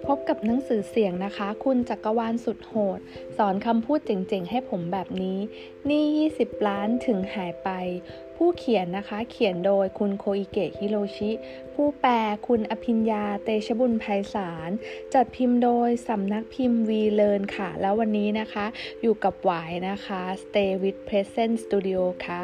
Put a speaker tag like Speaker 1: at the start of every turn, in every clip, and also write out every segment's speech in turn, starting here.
Speaker 1: พบกับหนังสือเสียงนะคะคุณจักรวาลสุดโหดสอนคำพูดเจ๋งๆให้ผมแบบนี้หนี้20 ล้านถึงหายไปผู้เขียนนะคะเขียนโดยคุณโคอิเกะฮิโรชิผู้แปลคุณอภิญญาเตชะบุญไพศาลจัดพิมพ์โดยสำนักพิมพ์วีเลิร์นค่ะแล้ววันนี้นะคะอยู่กับหวายนะคะ Stay with Present Studio ค่ะ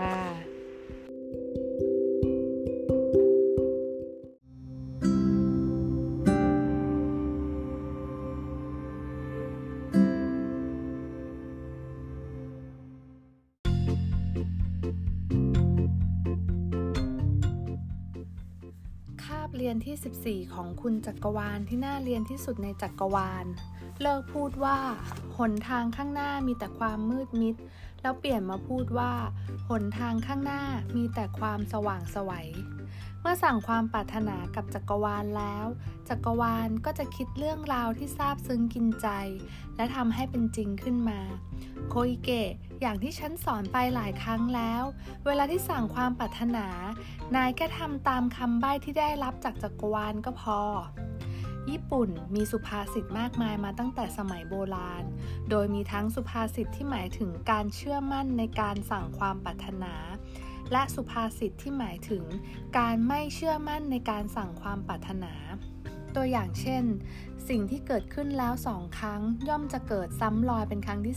Speaker 1: คาบเรียนที่14ของคุณจักรวาลที่น่าเรียนที่สุดในจักรวาลเลิกพูดว่าหนทางข้างหน้ามีแต่ความมืดมิดแล้วเปลี่ยนมาพูดว่าหนทางข้างหน้ามีแต่ความสว่างไสวเมื่อสั่งความปรารถนากับจักรวาลแล้วจักรวาลก็จะคิดเรื่องราวที่ซาบซึ้งกินใจและทำให้เป็นจริงขึ้นมาโคอิเกะอย่างที่ฉันสอนไปหลายครั้งแล้วเวลาที่สั่งความปรารถนานายแค่ทำตามคำใบ้ที่ได้รับจากจักรวาลก็พอญี่ปุ่นมีสุภาษิตมากมายมาตั้งแต่สมัยโบราณโดยมีทั้งสุภาษิตที่หมายถึงการเชื่อมั่นในการสั่งความปรารถนาและสุภาษิตที่หมายถึงการไม่เชื่อมั่นในการสั่งความปรารถนาตัวอย่างเช่นสิ่งที่เกิดขึ้นแล้ว2 ครั้งย่อมจะเกิดซ้ำรอยเป็นครั้งที่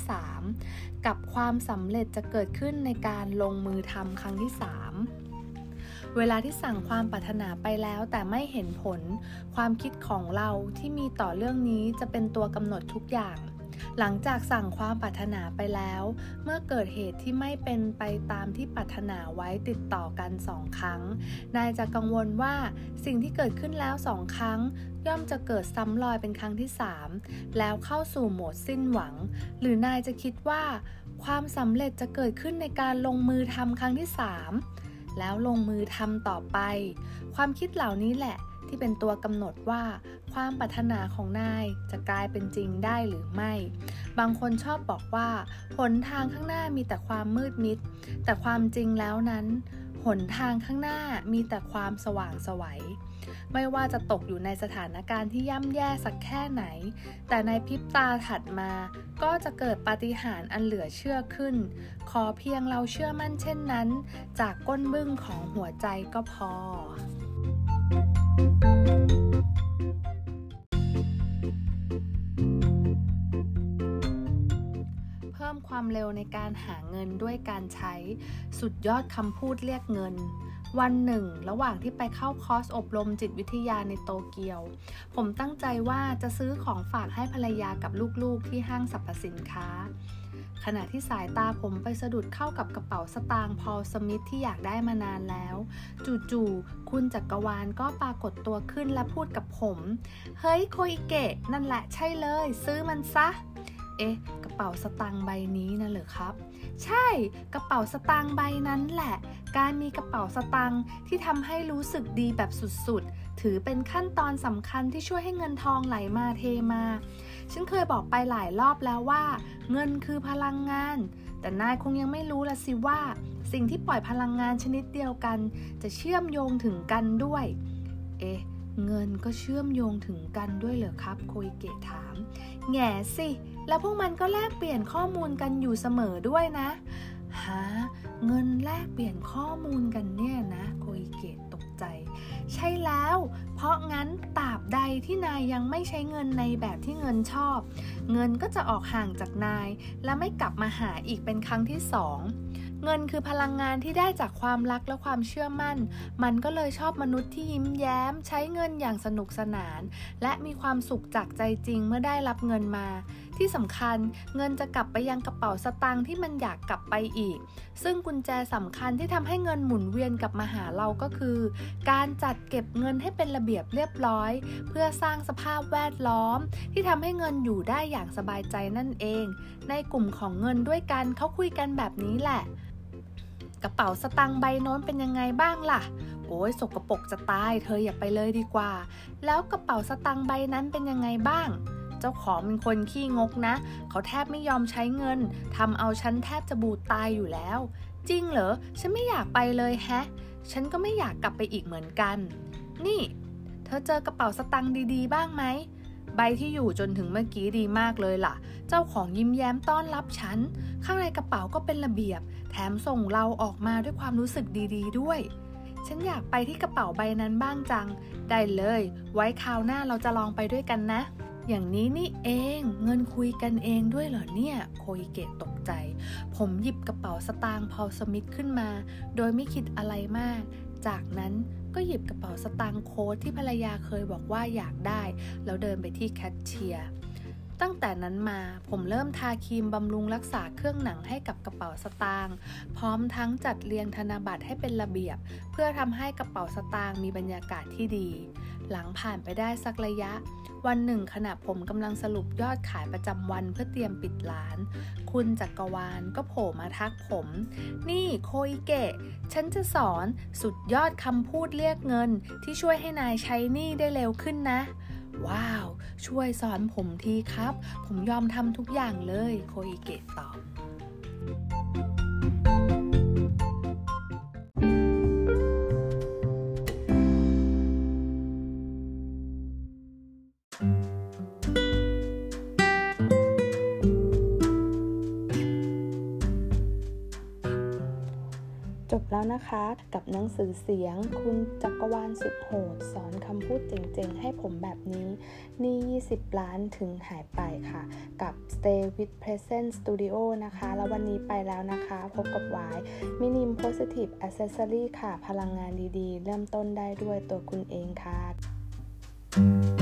Speaker 1: 3กับความสำเร็จจะเกิดขึ้นในการลงมือทำครั้งที่3เวลาที่สั่งความปรารถนาไปแล้วแต่ไม่เห็นผลความคิดของเราที่มีต่อเรื่องนี้จะเป็นตัวกำหนดทุกอย่างหลังจากสั่งความปรารถนาไปแล้วเมื่อเกิดเหตุที่ไม่เป็นไปตามที่ปรารถนาไว้ติดต่อกัน2 ครั้งนายจะกังวลว่าสิ่งที่เกิดขึ้นแล้ว2 ครั้งย่อมจะเกิดซ้ำรอยเป็นครั้งที่3แล้วเข้าสู่โหมดสิ้นหวังหรือนายจะคิดว่าความสำเร็จจะเกิดขึ้นในการลงมือทำครั้งที่3แล้วลงมือทำต่อไปความคิดเหล่านี้แหละที่เป็นตัวกำหนดว่าความปรารถนาของนายจะกลายเป็นจริงได้หรือไม่บางคนชอบบอกว่าหนทางข้างหน้ามีแต่ความมืดมิดแต่ความจริงแล้วนั้นหนทางข้างหน้ามีแต่ความสว่างไสวไม่ว่าจะตกอยู่ในสถานการณ์ที่ย่ำแย่สักแค่ไหนแต่ในพริบตาถัดมาก็จะเกิดปาฏิหาริย์อันเหลือเชื่อขึ้นขอเพียงเราเชื่อมั่นเช่นนั้นจากก้นบึ้งของหัวใจก็พอเพิ่มความเร็วในการหาเงินด้วยการใช้สุดยอดคำพูดเรียกเงินวันหนึ่งระหว่างที่ไปเข้าคอร์สอบรมจิตวิทยาในโตเกียวผมตั้งใจว่าจะซื้อของฝากให้ภรรยากับลูกๆที่ห้างสรรพสินค้าขณะที่สายตาผมไปสะดุดเข้ากับกระเป๋าสตางค์พอลสมิธที่อยากได้มานานแล้วจู่ๆคุณจักรวาลก็ปรากฏตัวขึ้นและพูดกับผมเฮ้ยโคอิเกะนั่นแหละใช่เลยซื้อมันซะกระเป๋าสตางค์ใบนี้นะเหรอครับใช่กระเป๋าสตางค์ใบนั้นแหละการมีกระเป๋าสตางค์ที่ทำให้รู้สึกดีแบบสุดๆถือเป็นขั้นตอนสำคัญที่ช่วยให้เงินทองไหลมาเทมาฉันเคยบอกไปหลายรอบแล้วว่าเงินคือพลังงานแต่นายคงยังไม่รู้ละสิว่าสิ่งที่ปล่อยพลังงานชนิดเดียวกันจะเชื่อมโยงถึงกันด้วยเงินก็เชื่อมโยงถึงกันด้วยเหรอครับโคอิเกะถามแง่สิแล้วพวกมันก็แลกเปลี่ยนข้อมูลกันอยู่เสมอด้วยนะเงินแลกเปลี่ยนข้อมูลกันเนี่ยนะโคอิเกะตกใจใช่แล้วเพราะงั้นตราบใดที่นายยังไม่ใช้เงินในแบบที่เงินชอบเงินก็จะออกห่างจากนายและไม่กลับมาหาอีกเป็นครั้งที่2เงินคือพลังงานที่ได้จากความรักและความเชื่อมั่นมันก็เลยชอบมนุษย์ที่ยิ้มแย้มใช้เงินอย่างสนุกสนานและมีความสุขจากใจจริงเมื่อได้รับเงินมาที่สำคัญเงินจะกลับไปยังกระเป๋าสตางค์ที่มันอยากกลับไปอีกซึ่งกุญแจสำคัญที่ทำให้เงินหมุนเวียนกลับมาหาเราก็คือการจัดเก็บเงินให้เป็นระเบียบเรียบร้อยเพื่อสร้างสภาพแวดล้อมที่ทำให้เงินอยู่ได้อย่างสบายใจนั่นเองในกลุ่มของเงินด้วยกันเขาคุยกันแบบนี้แหละกระเป๋าสตางค์ใบโน้นเป็นยังไงบ้างล่ะโอ้ยสกปรกจะตายเธออย่าไปเลยดีกว่าแล้วกระเป๋าสตางค์ใบนั้นเป็นยังไงบ้างเจ้าของเป็นคนขี้งกนะเขาแทบไม่ยอมใช้เงินทำเอาฉันแทบจะบูดตายอยู่แล้วจริงเหรอฉันไม่อยากไปเลยแฮะฉันก็ไม่อยากกลับไปอีกเหมือนกันนี่เธอเจอกระเป๋าสตางค์ดีๆบ้างไหมใบที่อยู่จนถึงเมื่อกี้ดีมากเลยล่ะเจ้าของยิ้มแย้มต้อนรับฉันข้างในกระเป๋าก็เป็นระเบียบแถมส่งเราออกมาด้วยความรู้สึกดีๆด้วยฉันอยากไปที่กระเป๋าใบนั้นบ้างจังได้เลยไว้คราวหน้าเราจะลองไปด้วยกันนะอย่างนี้นี่เองเงินคุยกันเองด้วยเหรอเนี่ยโคอิเกะตกใจผมหยิบกระเป๋าสตางค์พอลสมิธขึ้นมาโดยไม่คิดอะไรมากจากนั้นก็หยิบกระเป๋าสตางค์โค้ดที่ภรรยาเคยบอกว่าอยากได้แล้วเดินไปที่แคชเชียร์ตั้งแต่นั้นมาผมเริ่มทาครีมบำรุงรักษาเครื่องหนังให้กับกระเป๋าสตางค์พร้อมทั้งจัดเรียงธนบัตรให้เป็นระเบียบเพื่อทำให้กระเป๋าสตางค์มีบรรยากาศที่ดีหลังผ่านไปได้สักระยะวันหนึ่งขณะผมกำลังสรุปยอดขายประจำวันเพื่อเตรียมปิดร้านคุณจักรวาลก็โผล่มาทักผมนี่โคอิเกะฉันจะสอนสุดยอดคำพูดเรียกเงินที่ช่วยให้นายใช้หนี้ได้เร็วขึ้นนะว้าวช่วยสอนผมทีครับผมยอมทำทุกอย่างเลยโคอิเกะตอบจบแล้วนะคะกับหนังสือเสียงคุณจักรวาลสุดโหดสอนคำพูดเจ๋งๆให้ผมแบบนี้หนี้20 ล้านถึงหายไปค่ะกับ Stay with Present Studio นะคะแล้ววันนี้ไปแล้วนะคะพบกับวายมินิม Positive Accessory ค่ะพลังงานดีๆเริ่มต้นได้ด้วยตัวคุณเองค่ะ